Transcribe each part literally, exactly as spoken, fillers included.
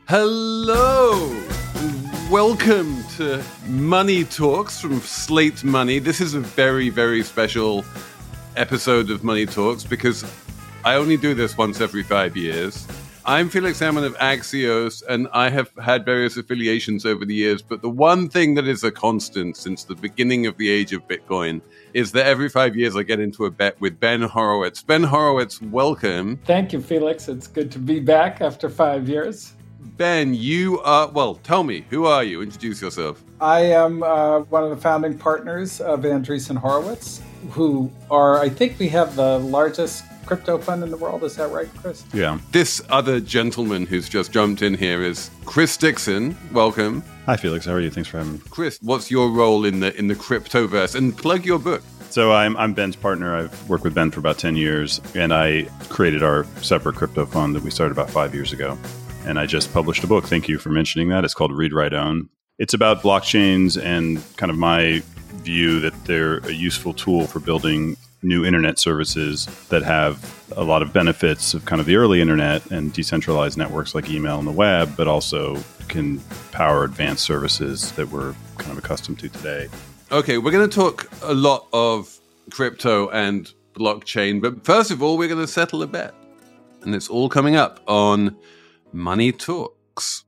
Hello! Welcome to Money Talks from Slate Money. This is a very, very special episode of Money Talks because I only do this once every five years. I'm Felix Salmon of Axios, and I have had various affiliations over the years, but the one thing that is a constant since the beginning of the age of Bitcoin is that every five years I get into a bet with Ben Horowitz. Ben Horowitz, welcome. Thank you, Felix. It's good to be back after five years. Ben, you are, well, tell me, who are you? Introduce yourself. I am uh, one of the founding partners of Andreessen Horowitz, who are, I think we have the largest crypto fund in the world. Is that right, Chris? Yeah. This other gentleman who's just jumped in here is Chris Dixon. Welcome. Hi, Felix. How are you? Thanks for having me. Chris, what's your role in the in the cryptoverse? And plug your book. So I'm I'm Ben's partner. I've worked with Ben for about ten years, and I created our separate crypto fund that we started about five years ago. And I just published a book. Thank you for mentioning that. It's called Read, Write, Own. It's about blockchains and kind of my view that they're a useful tool for building new internet services that have a lot of benefits of kind of the early internet and decentralized networks like email and the web, but also can power advanced services that we're kind of accustomed to today. Okay, we're going to talk a lot of crypto and blockchain, but first of all, we're going to settle a bet. And it's all coming up on Money Talks.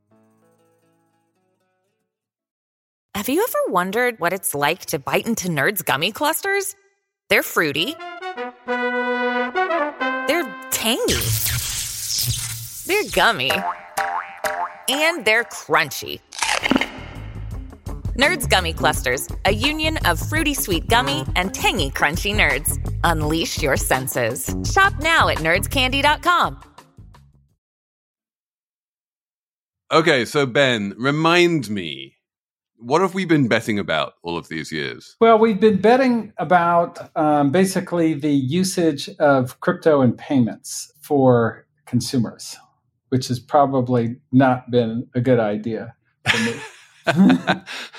Have you ever wondered what it's like to bite into Nerds gummy clusters? They're fruity. They're tangy. They're gummy. And they're crunchy. Nerds Gummy Clusters, a union of fruity sweet gummy and tangy crunchy nerds. Unleash your senses. Shop now at nerds candy dot com. Okay, so Ben, remind me, what have we been betting about all of these years? Well, we've been betting about um, basically the usage of crypto and payments for consumers, which has probably not been a good idea for me.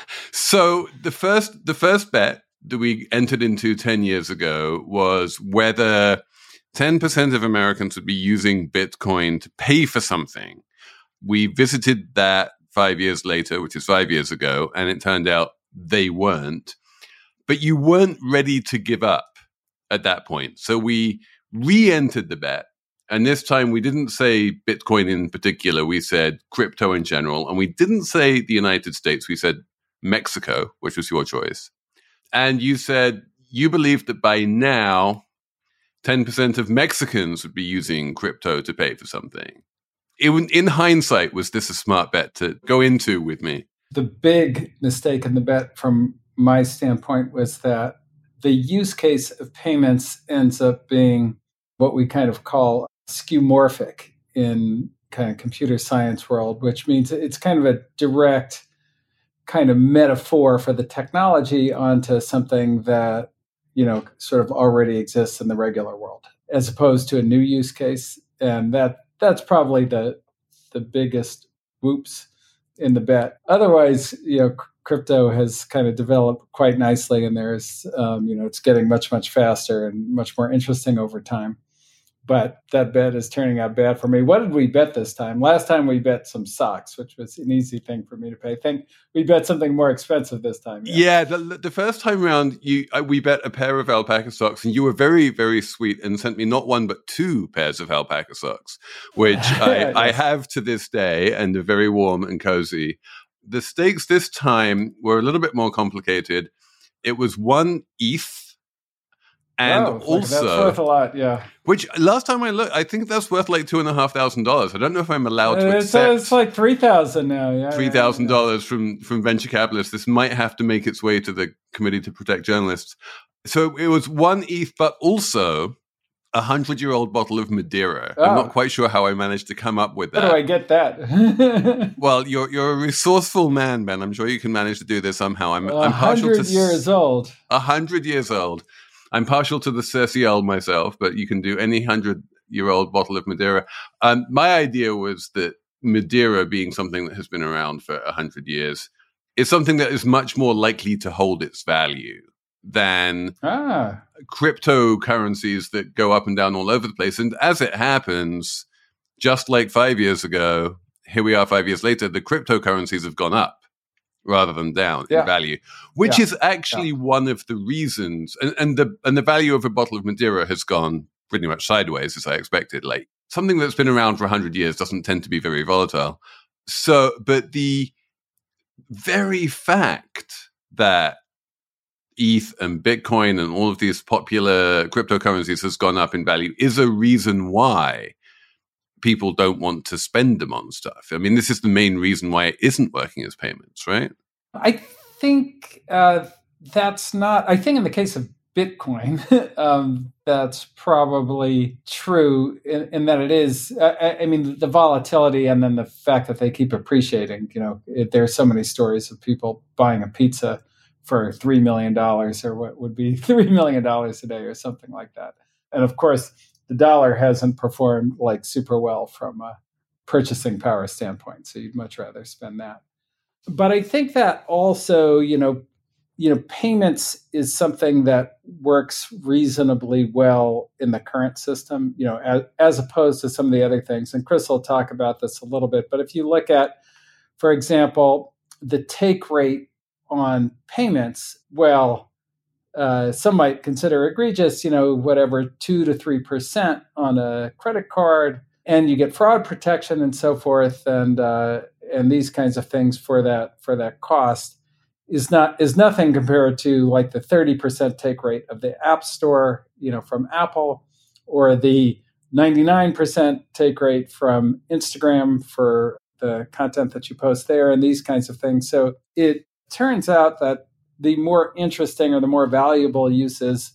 So the first the first bet that we entered into ten years ago was whether ten percent of Americans would be using Bitcoin to pay for something. We visited that five years later, which is five years ago, and it turned out they weren't. But you weren't ready to give up at that point. So we re-entered the bet. And this time we didn't say Bitcoin in particular. We said crypto in general. And we didn't say the United States. We said Mexico, which was your choice. And you said you believed that by now, ten percent of Mexicans would be using crypto to pay for something. It, in hindsight, was this a smart bet to go into with me? The big mistake in the bet from my standpoint was that the use case of payments ends up being what we kind of call skeuomorphic in kind of computer science world, which means it's kind of a direct kind of metaphor for the technology onto something that, you know, sort of already exists in the regular world, as opposed to a new use case. And that That's probably the the biggest whoops in the bet. Otherwise, you know, c- crypto has kind of developed quite nicely, and there's, um, you know, it's getting much, much faster and much more interesting over time. But that bet is turning out bad for me. What did we bet this time? Last time we bet some socks, which was an easy thing for me to pay. I think we bet something more expensive this time. Yeah, yeah the, the first time around, you uh, we bet a pair of alpaca socks, and you were very, very sweet and sent me not one but two pairs of alpaca socks, which I, I have to this day, and are very warm and cozy. The stakes this time were a little bit more complicated. It was one E T H. And oh, also, that's worth a lot, yeah. Which last time I looked, I think that's worth like two and a half thousand dollars. I don't know if I'm allowed to it's, accept. It's like three thousand now, yeah. Three thousand yeah, yeah. dollars from from venture capitalists. This might have to make its way to the Committee to Protect Journalists. So it was one E T H, but also a hundred-year-old bottle of Madeira. Oh. I'm not quite sure how I managed to come up with that. How do I get that? Well, you're you're a resourceful man, Ben. I'm sure you can manage to do this somehow. I'm I'm partial to hundred years old. A hundred years old. I'm partial to the Cercial myself, but you can do any hundred-year-old bottle of Madeira. Um, my idea was that Madeira, being something that has been around for a hundred years, is something that is much more likely to hold its value than ah. cryptocurrencies that go up and down all over the place. And as it happens, just like five years ago, here we are five years later, the cryptocurrencies have gone up rather than down yeah. in value, which yeah. is actually yeah. one of the reasons. And, and the and the value of a bottle of Madeira has gone pretty much sideways, as I expected. Like something that's been around for one hundred years doesn't tend to be very volatile. So, but the very fact that E T H and Bitcoin and all of these popular cryptocurrencies has gone up in value is a reason why people don't want to spend them on stuff. I mean, this is the main reason why it isn't working as payments, right? I think uh, that's not, I think in the case of Bitcoin, um, that's probably true in, in that it is, I, I mean, the volatility and then the fact that they keep appreciating, you know, it, there's so many stories of people buying a pizza for three million dollars or what would be three million dollars a day or something like that. And of course, the dollar hasn't performed like super well from a purchasing power standpoint. So you'd much rather spend that. But I think that also, you know, you know, payments is something that works reasonably well in the current system, you know, as, as opposed to some of the other things. And Chris will talk about this a little bit. But if you look at, for example, the take rate on payments, well, Uh, some might consider egregious, you know, whatever, two to three percent on a credit card, and you get fraud protection and so forth, and uh, and these kinds of things for that for that cost is not is nothing compared to like the thirty percent take rate of the App Store, you know, from Apple, or the ninety-nine percent take rate from Instagram for the content that you post there, and these kinds of things. So it turns out that the more interesting or the more valuable uses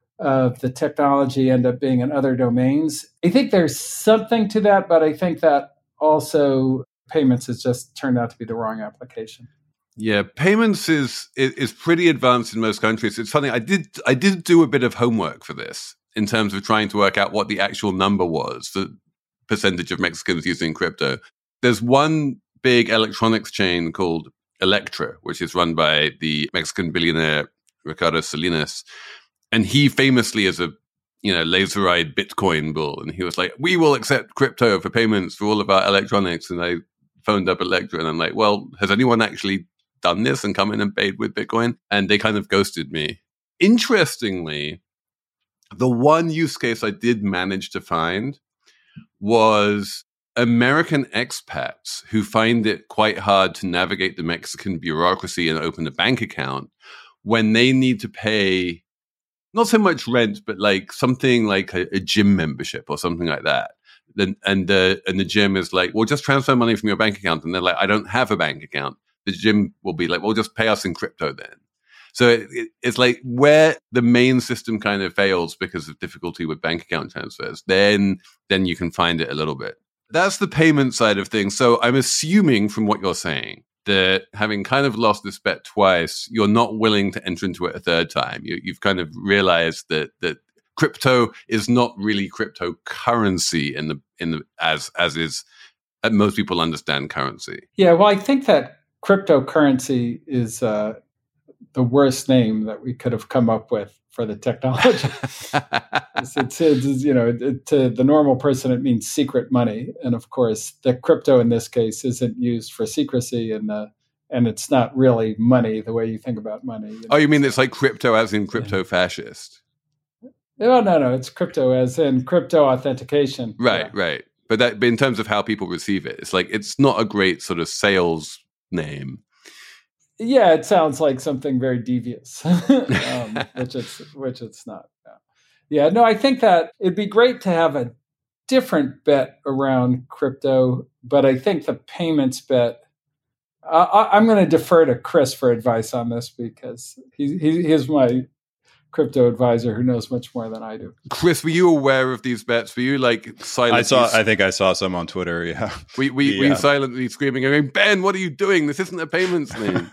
of the technology end up being in other domains. I think there's something to that, but I think that also payments has just turned out to be the wrong application. Yeah, payments is is pretty advanced in most countries. It's funny. I did I did do a bit of homework for this in terms of trying to work out what the actual number was, the percentage of Mexicans using crypto. There's one big electronics chain called Electra, which is run by the Mexican billionaire Ricardo Salinas. And he famously is a, you know, laser-eyed Bitcoin bull. And he was like, we will accept crypto for payments for all of our electronics. And I phoned up Electra and I'm like, well, has anyone actually done this and come in and paid with Bitcoin? And they kind of ghosted me. Interestingly, the one use case I did manage to find was American expats who find it quite hard to navigate the Mexican bureaucracy and open a bank account when they need to pay not so much rent, but like something like a, a gym membership or something like that. Then and the and the gym is like, well, just transfer money from your bank account. And they're like, I don't have a bank account. The gym will be like, well, just pay us in crypto then. So it, it, it's like where the main system kind of fails because of difficulty with bank account transfers, then then you can find it a little bit. That's the payment side of things. So I'm assuming from what you're saying that having kind of lost this bet twice, you're not willing to enter into it a third time. You, you've kind of realized that that crypto is not really cryptocurrency in the in the as as is as most people understand currency. Yeah, well, I think that cryptocurrency is uh, the worst name that we could have come up with for the technology. it's, it's, it's, you know, it, to the normal person, it means secret money, and of course, the crypto in this case isn't used for secrecy, and the and it's not really money the way you think about money. You know? Oh, you mean it's like crypto as in crypto fascist? No, no, no. It's crypto as in crypto authentication. Right, yeah. right. But that, but in terms of how people receive it, it's like it's not a great sort of sales name. Yeah, it sounds like something very devious, um, which it's which it's not. Yeah. yeah, no, I think that it'd be great to have a different bet around crypto, but I think the payments bet. Uh, I'm going to defer to Chris for advice on this because he, he he's my crypto advisor who knows much more than I do. Chris, were you aware of these bets? Were you like silently? I saw. I think I saw some on Twitter. Yeah. We we yeah. were you silently screaming, going, Ben, what are you doing? This isn't a payments name.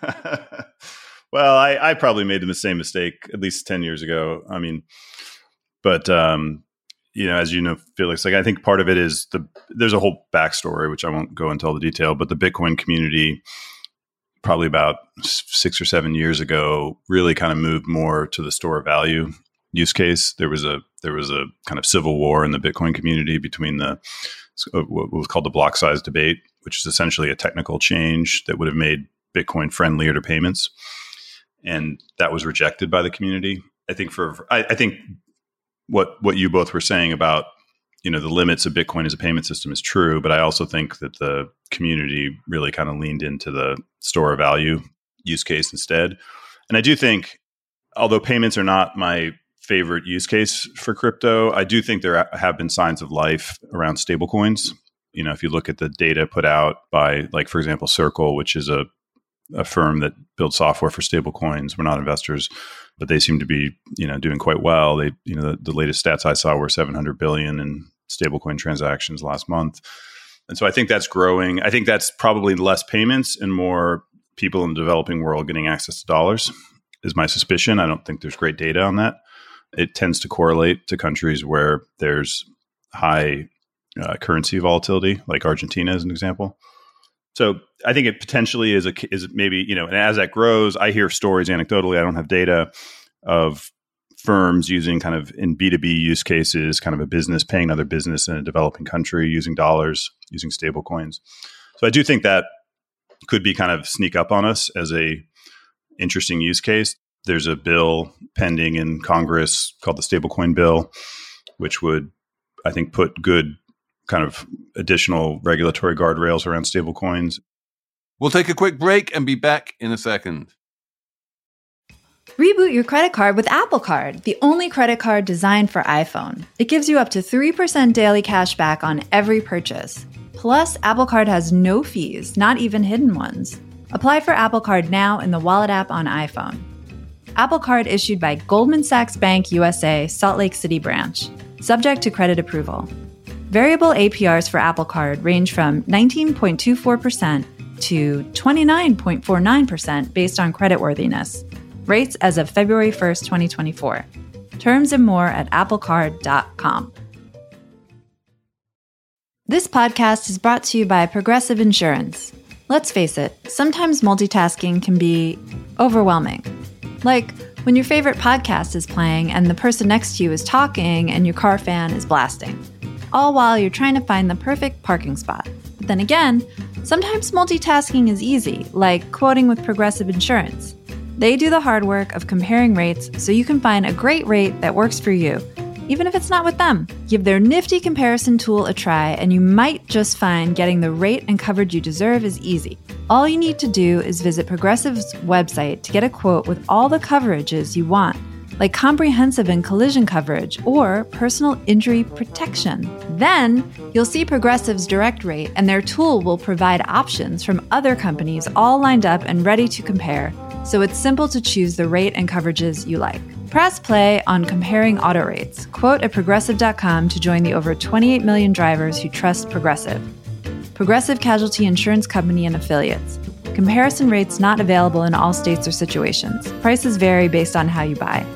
Well, I, I probably made the same mistake at least ten years ago. I mean, but um, you know, as you know, Felix, like I think part of it is the there's a whole backstory which I won't go into all the detail, but the Bitcoin community, probably about six or seven years ago, really kind of moved more to the store of value use case. There was a there was a kind of civil war in the Bitcoin community between the what was called the block size debate, which is essentially a technical change that would have made Bitcoin friendlier to payments. And that was rejected by the community. I think for I, I think what what you both were saying about, you know, the limits of Bitcoin as a payment system is true, but I also think that the community really kind of leaned into the store of value use case instead. And I do think, although payments are not my favorite use case for crypto, I do think there have been signs of life around stablecoins. You know, if you look at the data put out by, like, for example, Circle, which is a a firm that builds software for stablecoins. We're not investors, but they seem to be, you know, doing quite well. They, you know, the, the latest stats I saw were seven hundred billion in stablecoin transactions last month. And so I think that's growing. I think that's probably less payments and more people in the developing world getting access to dollars is my suspicion. I don't think there's great data on that. It tends to correlate to countries where there's high uh, currency volatility, like Argentina as an example. So I think it potentially is a is maybe, you know, and as that grows, I hear stories anecdotally, I don't have data, of firms using kind of in B two B use cases, kind of a business paying another business in a developing country using dollars, using stable coins. So I do think that could be kind of sneak up on us as a interesting use case. There's a bill pending in Congress called the Stablecoin Bill, which would, I think, put good kind of additional regulatory guardrails around stablecoins. We'll take a quick break and be back in a second. Reboot your credit card with Apple Card, the only credit card designed for iPhone. It gives you up to three percent daily cash back on every purchase. Plus, Apple Card has no fees, not even hidden ones. Apply for Apple Card now in the Wallet app on iPhone. Apple Card issued by Goldman Sachs Bank U S A, Salt Lake City branch. Subject to credit approval. Variable A P Rs for Apple Card range from nineteen point two four percent to twenty-nine point four nine percent based on creditworthiness. Rates as of February first, twenty twenty-four. Terms and more at apple card dot com. This podcast is brought to you by Progressive Insurance. Let's face it, sometimes multitasking can be overwhelming. Like when your favorite podcast is playing and the person next to you is talking and your car fan is blasting, all while you're trying to find the perfect parking spot. But then again, sometimes multitasking is easy, like quoting with Progressive Insurance. They do the hard work of comparing rates so you can find a great rate that works for you, even if it's not with them. Give their nifty comparison tool a try, and you might just find getting the rate and coverage you deserve is easy. All you need to do is visit Progressive's website to get a quote with all the coverages you want, like comprehensive and collision coverage or personal injury protection. Then, you'll see Progressive's direct rate, and their tool will provide options from other companies all lined up and ready to compare, so it's simple to choose the rate and coverages you like. Press play on comparing auto rates. Quote at progressive dot com to join the over twenty-eight million drivers who trust Progressive. Progressive Casualty Insurance Company and Affiliates. Comparison rates not available in all states or situations. Prices vary based on how you buy.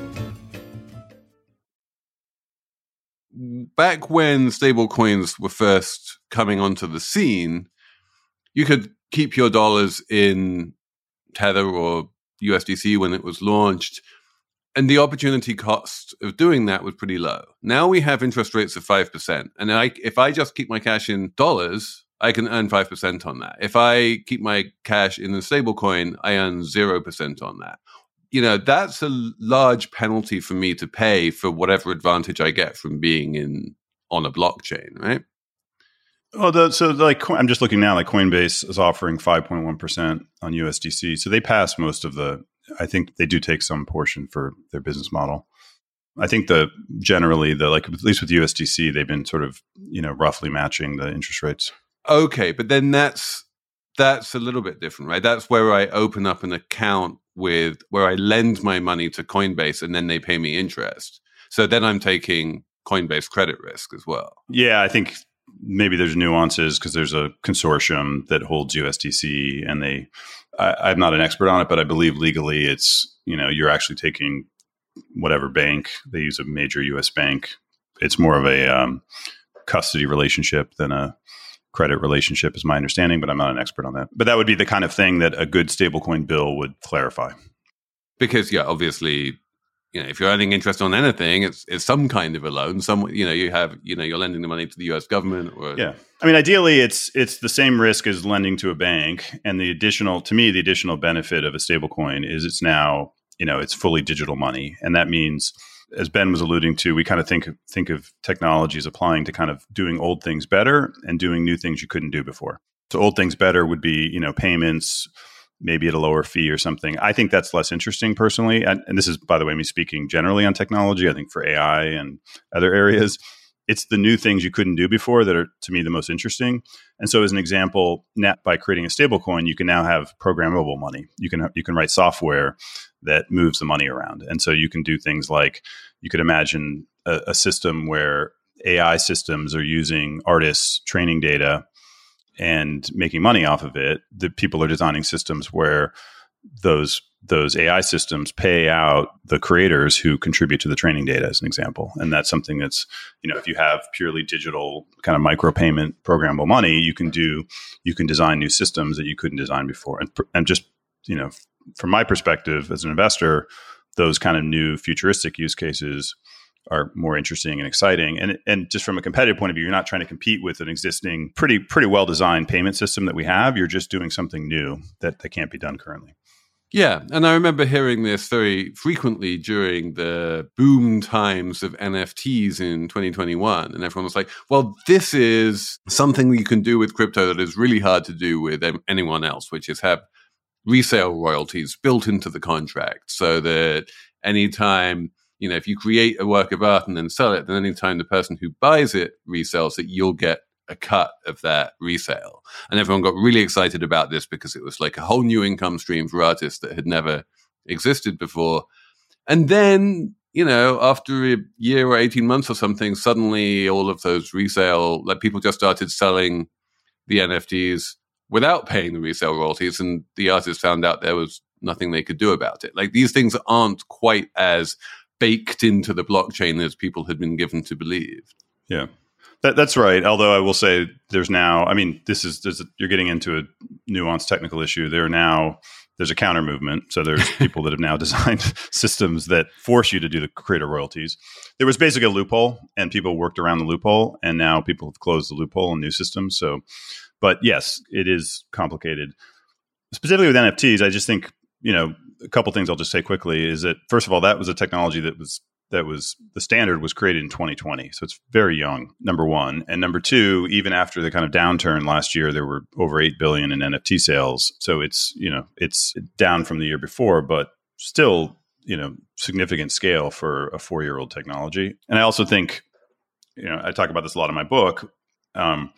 Back when stablecoins were first coming onto the scene, you could keep your dollars in Tether or U S D C when it was launched, and the opportunity cost of doing that was pretty low. Now we have interest rates of five percent, and I, if I just keep my cash in dollars, I can earn five percent on that. If I keep my cash in a stablecoin, I earn zero percent on that. You know, that's a large penalty for me to pay for whatever advantage I get from being in on a blockchain, right? Oh, the, so like I'm just looking now, like Coinbase is offering five point one percent on U S D C. So they pass most of the, I think they do take some portion for their business model. I think the generally the, like at least with U S D C, they've been sort of, you know, roughly matching the interest rates. Okay. But then that's, that's a little bit different, right? That's where I open up an account with, where I lend my money to Coinbase and then they pay me interest. So then I'm taking Coinbase credit risk as well. Yeah, I think maybe there's nuances because there's a consortium that holds U S D C, and they, I, I'm not an expert on it, but I believe legally it's, you know, you're actually taking whatever bank, they use a major U S bank. It's more of a um, custody relationship than a credit relationship is my understanding, but I'm not an expert on that. But that would be the kind of thing that a good stablecoin bill would clarify. Because, yeah, obviously you know, if you're earning interest on anything, it's it's some kind of a loan. Some, you know, you have, you know, you're lending the money to the U S government. Or yeah, I mean, ideally, it's it's the same risk as lending to a bank, and the additional, to me, the additional benefit of a stablecoin is it's now, you know, it's fully digital money, and that means, as Ben was alluding to, we kind of think think of technology as applying to kind of doing old things better and doing new things you couldn't do before. So old things better would be, you know, payments, maybe at a lower fee or something. I think that's less interesting personally. And, and this is, by the way, me speaking generally on technology. I think for A I and other areas, it's the new things you couldn't do before that are, to me, the most interesting. And so as an example, net by creating a stablecoin, you can now have programmable money. You can you can write software that moves the money around. And so you can do things like, you could imagine a, a system where A I systems are using artists' training data and making money off of it. The people are designing systems where those those A I systems pay out the creators who contribute to the training data, as an example. And that's something that's, you know, if you have purely digital kind of micropayment programmable money, you can do, you can design new systems that you couldn't design before. And, and just, you know, from my perspective as an investor, those kind of new futuristic use cases are more interesting and exciting. And and just from a competitive point of view, you're not trying to compete with an existing pretty pretty well-designed payment system that we have. You're just doing something new that, that can't be done currently. Yeah, and I remember hearing this very frequently during the boom times of N F Ts in twenty twenty-one. And everyone was like, well, this is something you can do with crypto that is really hard to do with anyone else, which is have resale royalties built into the contract so that anytime, you know, if you create a work of art and then sell it, then anytime the person who buys it resells it, you'll get a cut of that resale. And everyone got really excited about this because it was like a whole new income stream for artists that had never existed before. And then, you know, after a year or eighteen months or something, suddenly all of those resale, like people just started selling the N F Ts without paying the resale royalties. And the artists found out there was nothing they could do about it. Like these things aren't quite as baked into the blockchain as people had been given to believe. Yeah. That, that's right. Although I will say there's now, I mean, this is, there's a, you're getting into a nuanced technical issue. There are now, there's a counter movement. So there's people that have now designed systems that force you to do the creator royalties. There was basically a loophole and people worked around the loophole, and now people have closed the loophole in new systems. So, but yes, it is complicated. Specifically with N F Ts, I just think, you know, a couple things I'll just say quickly is that, first of all, that was a technology that was that was the standard was created in twenty twenty. So it's very young, number one. And number two, even after the kind of downturn last year, there were over eight billion in N F T sales. So it's, you know, it's down from the year before, but still, you know, significant scale for a four-year-old technology. And I also think, you know, I talk about this a lot in my book. Um,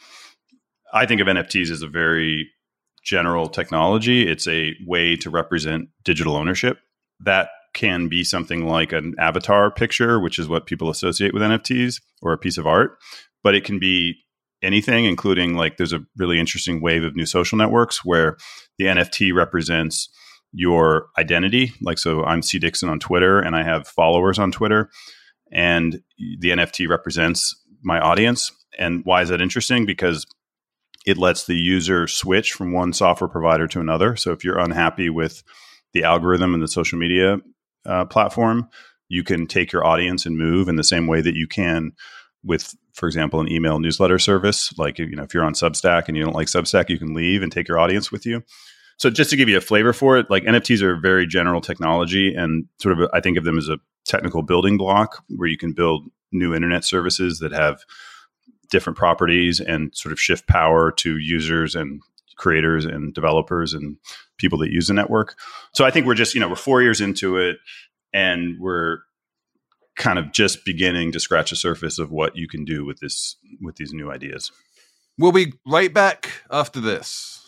I think of N F Ts as a very general technology. It's a way to represent digital ownership. That can be something like an avatar picture, which is what people associate with N F Ts, or a piece of art. But it can be anything, including, like, there's a really interesting wave of new social networks where the N F T represents your identity. Like, so I'm C. Dixon on Twitter and I have followers on Twitter, and the N F T represents my audience. And why is that interesting? Because it lets the user switch from one software provider to another. So if you're unhappy with the algorithm and the social media uh, platform, you can take your audience and move in the same way that you can with, for example, an email newsletter service. Like, you know, if you're on Substack and you don't like Substack, you can leave and take your audience with you. So just to give you a flavor for it, like, N F Ts are very general technology, and sort of, I think of them as a technical building block where you can build new internet services that have different properties and sort of shift power to users and creators and developers and people that use the network. So I think we're just, you know, we're four years into it, and we're kind of just beginning to scratch the surface of what you can do with this, with these new ideas. We'll be right back after this.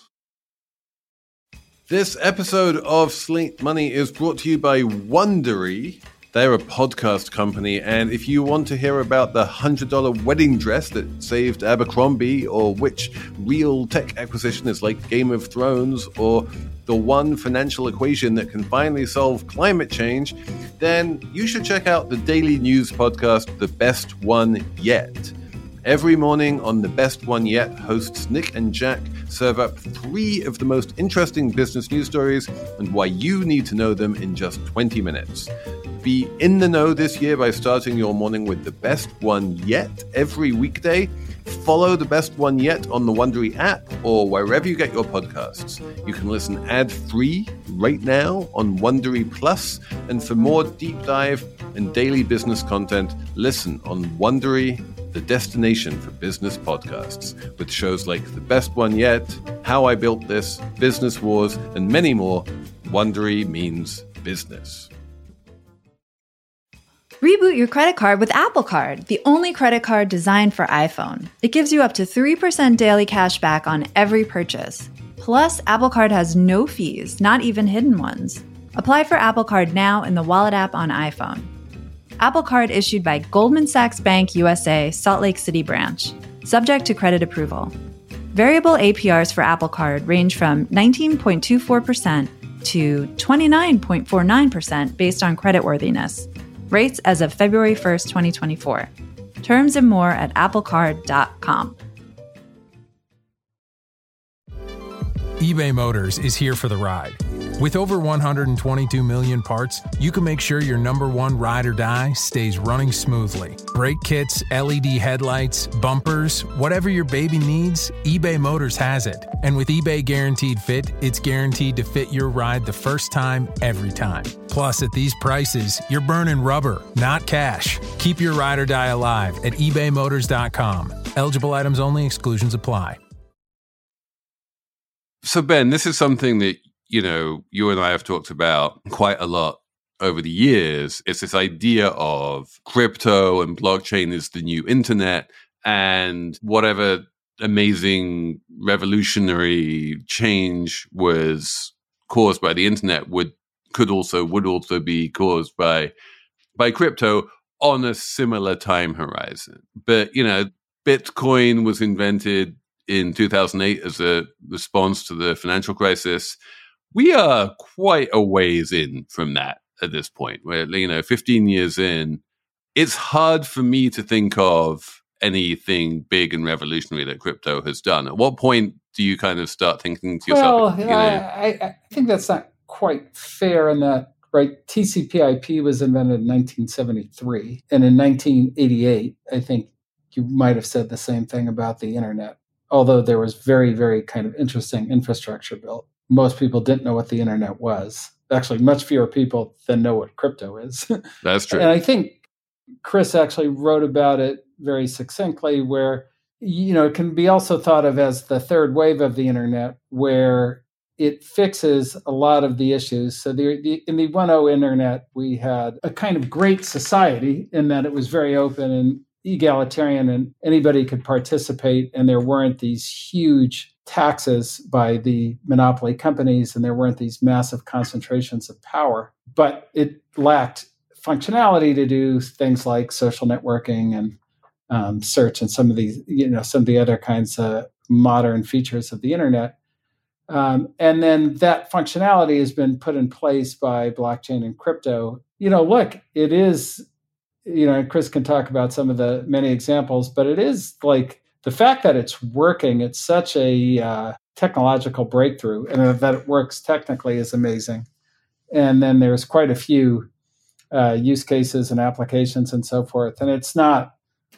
This episode of Slate Money is brought to you by Wondery. They're a podcast company, and if you want to hear about the one hundred dollars wedding dress that saved Abercrombie, or which real tech acquisition is like Game of Thrones, or the one financial equation that can finally solve climate change, then you should check out the daily news podcast, The Best One Yet. Every morning on The Best One Yet, hosts Nick and Jack serve up three of the most interesting business news stories and why you need to know them in just twenty minutes. Be in the know this year by starting your morning with the best one yet every weekday. Follow the best one yet on the Wondery app or wherever you get your podcasts. You can listen ad-free right now on Wondery Plus. And for more deep dive and daily business content, listen on Wondery, the destination for business podcasts, with shows like The Best One Yet, How I Built This, Business Wars, and many more. Wondery means business. Reboot your credit card with Apple Card, the only credit card designed for iPhone. It gives you up to three percent daily cash back on every purchase. Plus, Apple Card has no fees, not even hidden ones. Apply for Apple Card now in the Wallet app on iPhone. Apple Card issued by Goldman Sachs Bank U S A, Salt Lake City branch. Subject to credit approval. Variable A P Rs for Apple Card range from nineteen point two four percent to twenty-nine point four nine percent based on creditworthiness. Rates as of February first, twenty twenty-four. Terms and more at apple card dot com. eBay Motors is here for the ride. With over one hundred twenty-two million parts, you can make sure your number one ride or die stays running smoothly. Brake kits, L E D headlights, bumpers, whatever your baby needs, eBay Motors has it. And with eBay Guaranteed Fit, it's guaranteed to fit your ride the first time, every time. Plus, at these prices, you're burning rubber, not cash. Keep your ride or die alive at ebay motors dot com. Eligible items only. Exclusions apply. So, Ben, this is something that, you know, you and I have talked about quite a lot over the years. It's this idea of crypto and blockchain is the new internet, and whatever amazing revolutionary change was caused by the internet would could also would also be caused by by crypto on a similar time horizon. But, you know, Bitcoin was invented in two thousand eight as a response to the financial crisis. We are quite a ways in from that at this point. Where, you know, fifteen years in, it's hard for me to think of anything big and revolutionary that crypto has done. At what point do you kind of start thinking to yourself? Well, you know, I, I think that's not quite fair in that, right? T C P I P was invented in nineteen seventy-three. And in nineteen eighty-eight, I think you might have said the same thing about the internet. Although there was very, very kind of interesting infrastructure built. Most people didn't know what the internet was. Actually, much fewer people than know what crypto is. That's true. And I think Chris actually wrote about it very succinctly, where, you know, it can be also thought of as the third wave of the internet, where it fixes a lot of the issues. So the, the, in the one point oh internet, we had a kind of great society in that it was very open and egalitarian and anybody could participate, and there weren't these huge taxes by the monopoly companies and there weren't these massive concentrations of power. But it lacked functionality to do things like social networking and um, search and some of these, you know, some of the other kinds of modern features of the internet. Um, and then that functionality has been put in place by blockchain and crypto. You know, look, it is, you know, Chris can talk about some of the many examples, but it is like the fact that it's working, it's such a uh, technological breakthrough, and that it works technically is amazing. And then there's quite a few uh, use cases and applications and so forth. And it's not,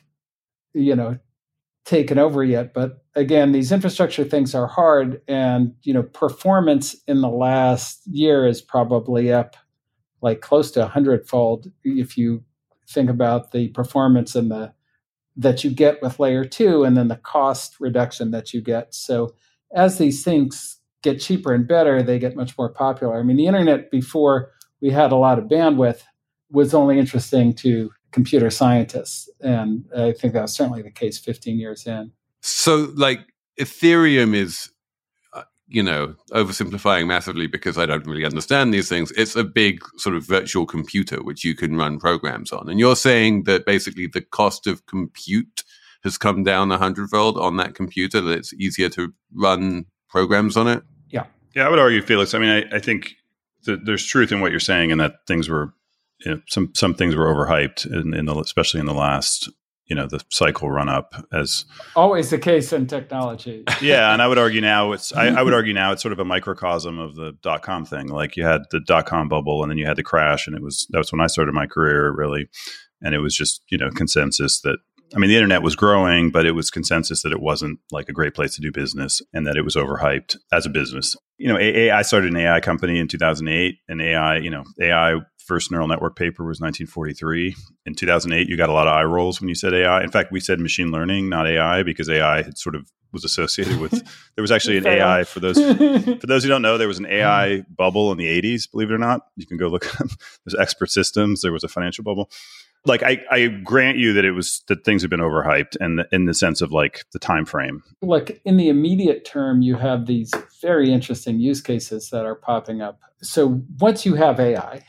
you know, taken over yet. But again, these infrastructure things are hard. And, you know, performance in the last year is probably up like close to a hundredfold if you think about the performance and the that you get with layer two and then the cost reduction that you get. So as these things get cheaper and better, they get much more popular. I mean, the internet before we had a lot of bandwidth was only interesting to computer scientists. And I think that was certainly the case fifteen years in. So like Ethereum is, uh, you know, oversimplifying massively because I don't really understand these things. It's a big sort of virtual computer which you can run programs on. And you're saying that basically the cost of compute has come down a hundredfold on that computer, that it's easier to run programs on it? Yeah. Yeah, I would argue, Felix. I mean, I, I think that there's truth in what you're saying, and that things were, you know, some some things were overhyped, in, in the, especially in the last you know, the cycle run up as always the case in technology. Yeah. And I would argue now it's, I, I would argue now it's sort of a microcosm of the dot-com thing. Like you had the dot-com bubble and then you had the crash, and it was, that was when I started my career really. And it was just, you know, consensus that, I mean, the internet was growing, but it was consensus that it wasn't like a great place to do business and that it was overhyped as a business. You know, A I started an A I company in two thousand eight, and A I, you know, A I first neural network paper was nineteen forty-three. In two thousand eight, you got a lot of eye rolls when you said A I. In fact, we said machine learning, not A I, because A I had sort of was associated with, there was actually an A I, for those for those who don't know, there was an A I bubble in the eighties, believe it or not. You can go look at them. There's Expert Systems. There was a financial bubble. Like I, I grant you that it was that things have been overhyped, and in the sense of like the time frame. Look, in the immediate term, you have these very interesting use cases that are popping up. So once you have A I,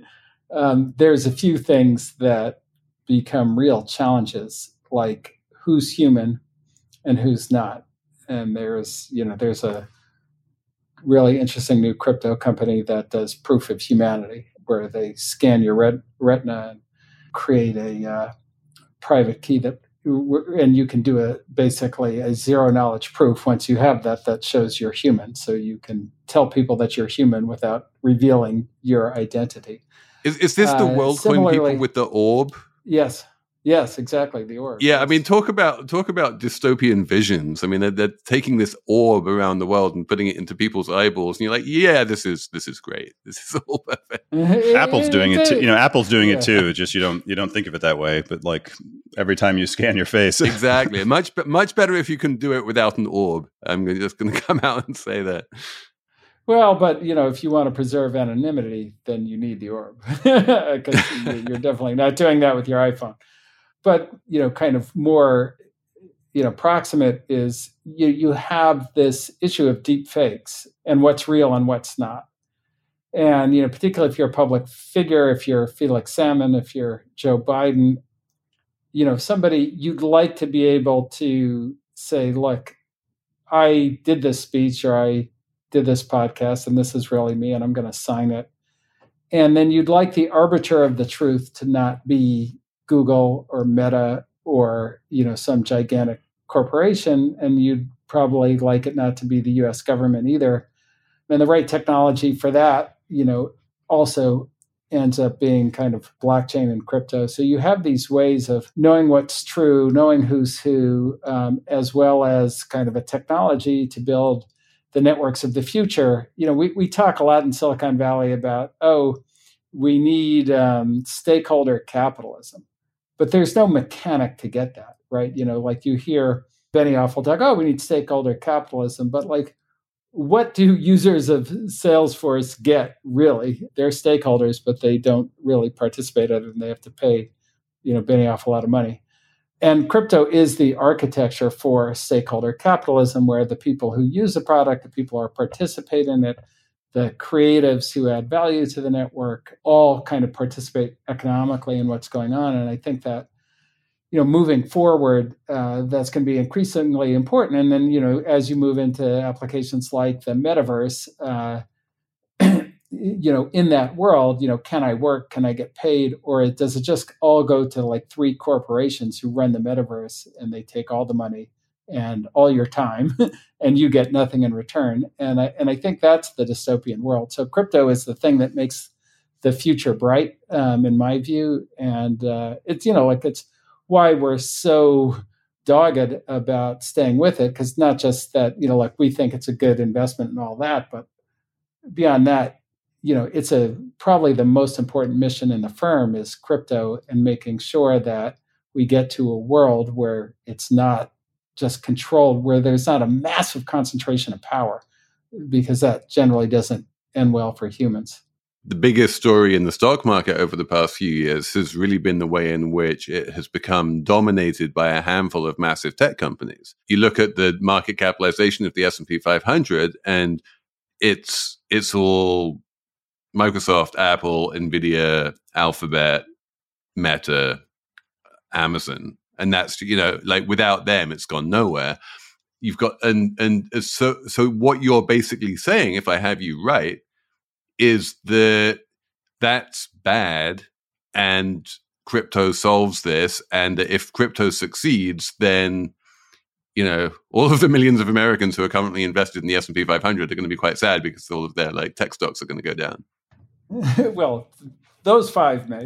um, there's a few things that become real challenges, like who's human and who's not. And there's, you know, there's a really interesting new crypto company that does proof of humanity, where they scan your ret- retina and create a uh, private key that, and you can do a basically a zero knowledge proof once you have that, that shows you're human. So you can tell people that you're human without revealing your identity. Is, is this the uh, WorldCoin people with the orb? Yes. Yes, exactly. The orb. Yeah, yes. I mean, talk about talk about dystopian visions. I mean, they're, they're taking this orb around the world and putting it into people's eyeballs, and you're like, yeah, this is this is great. This is all perfect. Apple's doing it too. You know, Apple's doing yeah. it too. Just you don't you don't think of it that way, but like every time you scan your face, exactly. Much much better if you can do it without an orb. I'm just going to come out and say that. Well, but you know, if you want to preserve anonymity, then you need the orb, because you're definitely not doing that with your iPhone. But, you know, kind of more, you know, proximate is you, you have this issue of deep fakes and what's real and what's not. And, you know, particularly if you're a public figure, if you're Felix Salmon, if you're Joe Biden, you know, somebody you'd like to be able to say, look, I did this speech or I did this podcast and this is really me and I'm going to sign it. And then you'd like the arbiter of the truth to not be Google or Meta or, you know, some gigantic corporation, and you'd probably like it not to be the U S government either. And the right technology for that, you know, also ends up being kind of blockchain and crypto. So you have these ways of knowing what's true, knowing who's who, um, as well as kind of a technology to build the networks of the future. You know, we, we talk a lot in Silicon Valley about, oh, we need um, stakeholder capitalism. But there's no mechanic to get that, right? You know, like you hear Benioff will talk, oh, we need stakeholder capitalism. But like, what do users of Salesforce get, really? They're stakeholders, but they don't really participate other than they have to pay, you know, Benioff a lot of money. And crypto is the architecture for stakeholder capitalism, where the people who use the product, the people who are participate in it, the creatives who add value to the network all kind of participate economically in what's going on. And I think that, you know, moving forward, uh, that's going to be increasingly important. And then, you know, as you move into applications like the metaverse, uh, you know, in that world, you know, can I work? Can I get paid? Or does it just all go to like three corporations who run the metaverse and they take all the money and all your time and you get nothing in return? And I, and I think that's the dystopian world. So crypto is the thing that makes the future bright, um, in my view. And uh, it's, you know, like it's why we're so dogged about staying with it. Because not just that, you know, like we think it's a good investment and all that, but beyond that, you know, it's a probably the most important mission in the firm is crypto and making sure that we get to a world where it's not just controlled, where there's not a massive concentration of power, because that generally doesn't end well for humans. The biggest story in the stock market over the past few years has really been the way in which it has become dominated by a handful of massive tech companies. You look at the market capitalization of the S and P five hundred, and it's it's all Microsoft, Apple, Nvidia, Alphabet, Meta, Amazon. And that's, you know, like without them, it's gone nowhere. You've got, and, and so, so what you're basically saying, if I have you right, is that that's bad and crypto solves this, and that if crypto succeeds, then, you know, all of the millions of Americans who are currently invested in the S and P five hundred are going to be quite sad because all of their like tech stocks are going to go down. Well, those five may.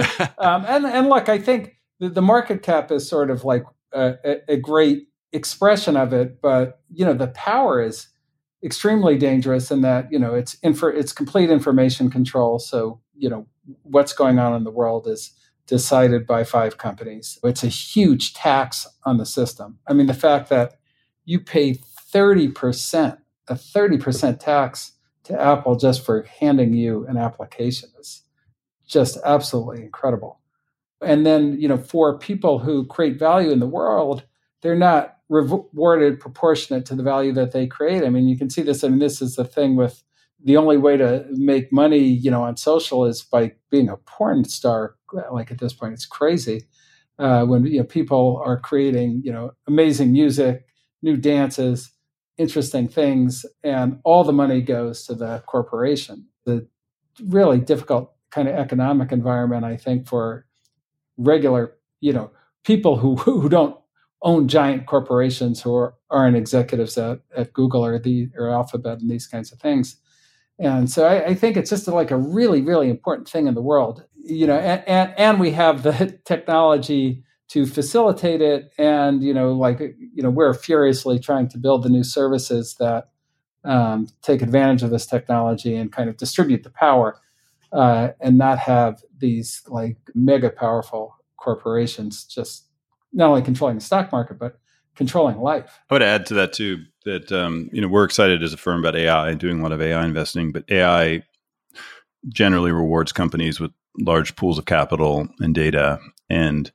um, and, and look, I think the, the market cap is sort of like a, a great expression of it, but, you know, the power is extremely dangerous in that, you know, it's info, it's complete information control. So, you know, what's going on in the world is decided by five companies. It's a huge tax on the system. I mean, the fact that you pay thirty percent, a thirty percent tax to Apple just for handing you an application is just absolutely incredible. And then, you know, for people who create value in the world, they're not rewarded proportionate to the value that they create. I mean, you can see this. I mean, this is the thing with the only way to make money, you know, on social is by being a porn star. Like at this point, it's crazy uh, when, you know, people are creating, you know, amazing music, new dances, interesting things, and all the money goes to the corporation. The really difficult kind of economic environment, I think, for regular, you know, people who who don't own giant corporations, who are, aren't executives at, at Google or the or Alphabet and these kinds of things. And so I, I think it's just like a really, really important thing in the world, you know, and, and, and we have the technology to facilitate it. And, you know, like, you know, we're furiously trying to build the new services that um, take advantage of this technology and kind of distribute the power uh, and not have these like mega powerful corporations just not only controlling the stock market, but controlling life. I would add to that too, that, um, you know, we're excited as a firm about A I, doing a lot of A I investing, but A I generally rewards companies with large pools of capital and data. And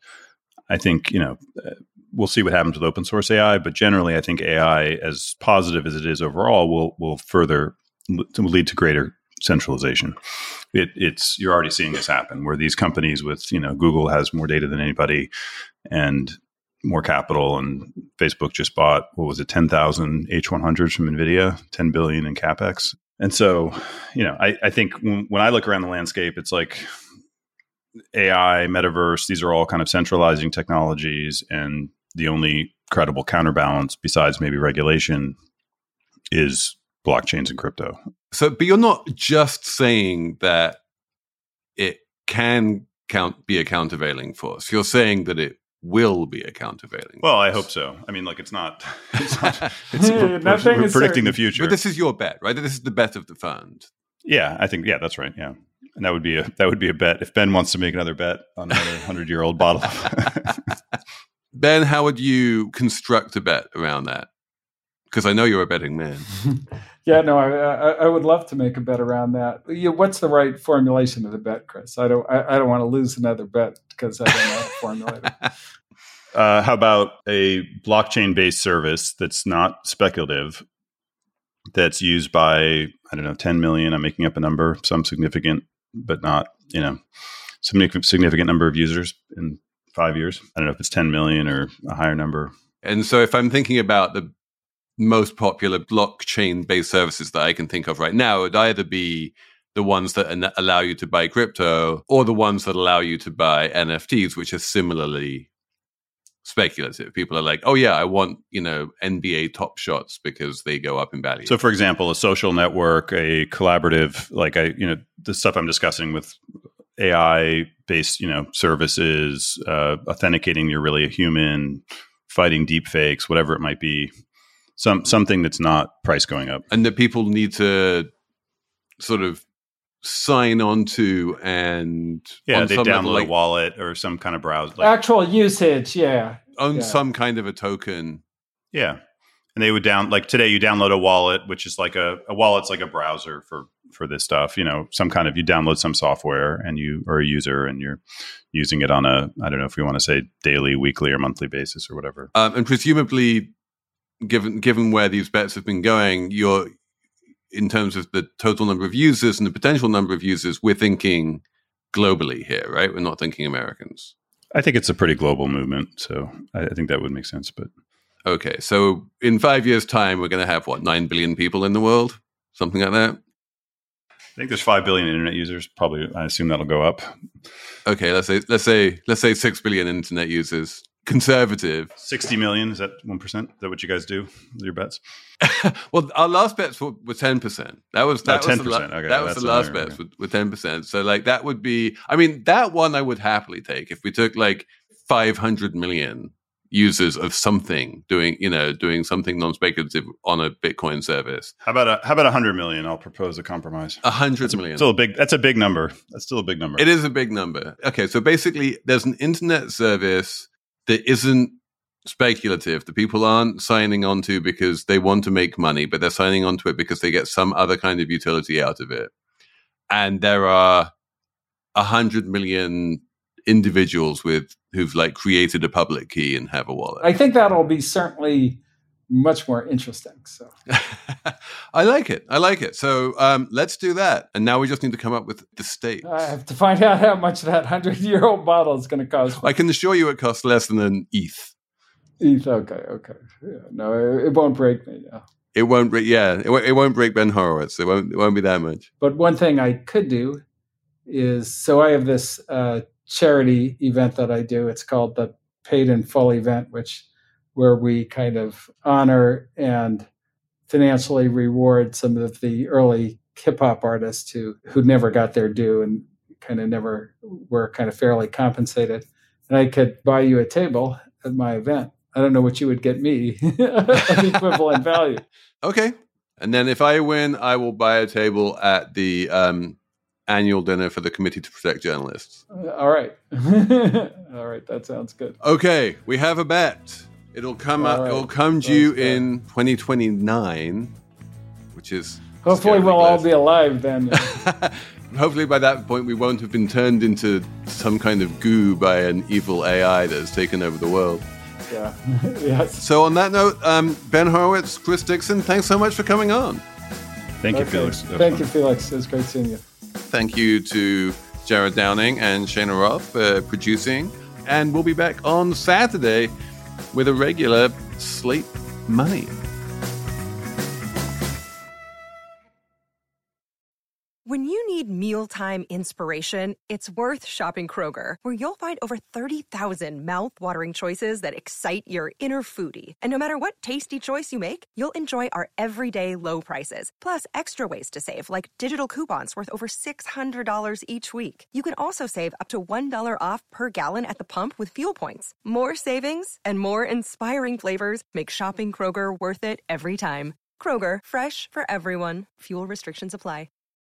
I think, you know, we'll see what happens with open source A I, but generally I think A I, as positive as it is overall, will will further will lead to greater centralization. It, it's you're already seeing this happen where these companies with, you know, Google has more data than anybody and more capital, and Facebook just bought, what was it, ten thousand H one hundreds from NVIDIA, ten billion in CapEx. And so, you know, I, I think when, when I look around the landscape, it's like A I, metaverse, these are all kind of centralizing technologies, and the only credible counterbalance besides maybe regulation is blockchains and crypto. So, but you're not just saying that it can count be a countervailing force. You're saying that it will be a countervailing Well, force. I hope so. I mean, like, it's not. It's not it's, Yeah, we're, nothing we're is predicting certain. the future. But this is your bet, right? This is the bet of the fund. Yeah, I think. Yeah, that's right. Yeah, and that would be a that would be a bet if Ben wants to make another bet on another hundred year old bottle. Ben, how would you construct a bet around that? Because I know you're a betting man. Yeah, no, I, I, I would love to make a bet around that. You know, what's the right formulation of the bet, Chris? I don't, I, I don't want to lose another bet because I don't know how to formulate it. Uh, how about a blockchain-based service that's not speculative, that's used by, I don't know, ten million, I'm making up a number, some significant, but not, you know, some significant number of users in five years. I don't know if it's ten million or a higher number. And so if I'm thinking about the most popular blockchain-based services that I can think of right now, it would either be the ones that en- allow you to buy crypto or the ones that allow you to buy N F Ts, which are similarly speculative. People are like, oh yeah, I want, you know, N B A top shots because they go up in value. So for example, a social network, a collaborative, like I, you know, the stuff I'm discussing with A I based, you know, services, uh, authenticating you're really a human, fighting deep fakes, whatever it might be, some something that's not price going up. And that people need to sort of sign on to and yeah, on they some download level, like, a wallet or some kind of browser. Like, Actual usage, yeah. own Yeah. some kind of a token. yeah. And they would down, like today you download a wallet, which is like a, a wallet's like a browser for, for this stuff, you know, some kind of, you download some software and you are a user and you're using it on a, I don't know if we want to say daily, weekly or monthly basis or whatever. Um, and presumably, given given where these bets have been going, you're, in terms of the total number of users and the potential number of users, we're thinking globally here, right? We're not thinking Americans. I think it's a pretty global movement. So I, I think that would make sense. But Okay, so in five years' time, we're going to have, what, nine billion people in the world? Something like that? think there's five billion internet users. Probably, I assume that'll go up. Okay, let's say let's say let's say six billion internet users. Conservative. sixty million, is that one percent? Is that what you guys do with your bets? Well, our last bets were, were ten percent. That was that oh, was ten percent. the, la- Okay, that was the last higher, bets okay. with, with ten percent. So like that would be, I mean, that one I would happily take if we took like five hundred million users of something doing, you know, doing something non-speculative on a Bitcoin service. How about a how about a hundred million? I'll propose a compromise. A hundred That's million. Still a big. That's a big number. That's still a big number. It is a big number. Okay, so basically, there's an internet service that isn't speculative. The people aren't signing onto because they want to make money, but they're signing onto it because they get some other kind of utility out of it. And there are a hundred million individuals with who've like created a public key and have a wallet. I think that'll be certainly much more interesting. So I like it. I like it. So um, let's do that. And now we just need to come up with the state. I have to find out how much that hundred-year-old bottle is going to cost. I can assure you it costs less than an E T H. E T H, okay, okay. Yeah, no, it, it won't break me. Yeah. It won't break. Yeah, it, won't- it won't break Ben Horowitz. It won't. It won't be that much. But one thing I could do is, so I have this uh, charity event that I do. It's called the Paid in Full event, which where we kind of honor and financially reward some of the early hip hop artists who who never got their due and kind of never were kind of fairly compensated. And I could buy you a table at my event. I don't know what you would get me of equivalent value. Okay. And then if I win, I will buy a table at the um, annual dinner for the Committee to Protect Journalists. Uh, all right. All right. That sounds good. Okay, we have a bet. It'll come All up. right. It'll come due Sounds good. in twenty twenty-nine, which is Hopefully scarily we'll all close. be alive then. Hopefully by that point we won't have been turned into some kind of goo by an evil A I that has taken over the world. Yeah. Yes. So on that note, um, Ben Horowitz, Chris Dixon, thanks so much for coming on. Thank you, Okay. Felix. That was Thank fun. you, Felix. It was great seeing you. Thank you to Jared Downing and Shana Roth for producing. And we'll be back on Saturday with a regular Slate Money. When you need mealtime inspiration, it's worth shopping Kroger, where you'll find over thirty thousand mouth-watering choices that excite your inner foodie. And no matter what tasty choice you make, you'll enjoy our everyday low prices, plus extra ways to save, like digital coupons worth over six hundred dollars each week. You can also save up to one dollar off per gallon at the pump with fuel points. More savings and more inspiring flavors make shopping Kroger worth it every time. Kroger, fresh for everyone. Fuel restrictions apply.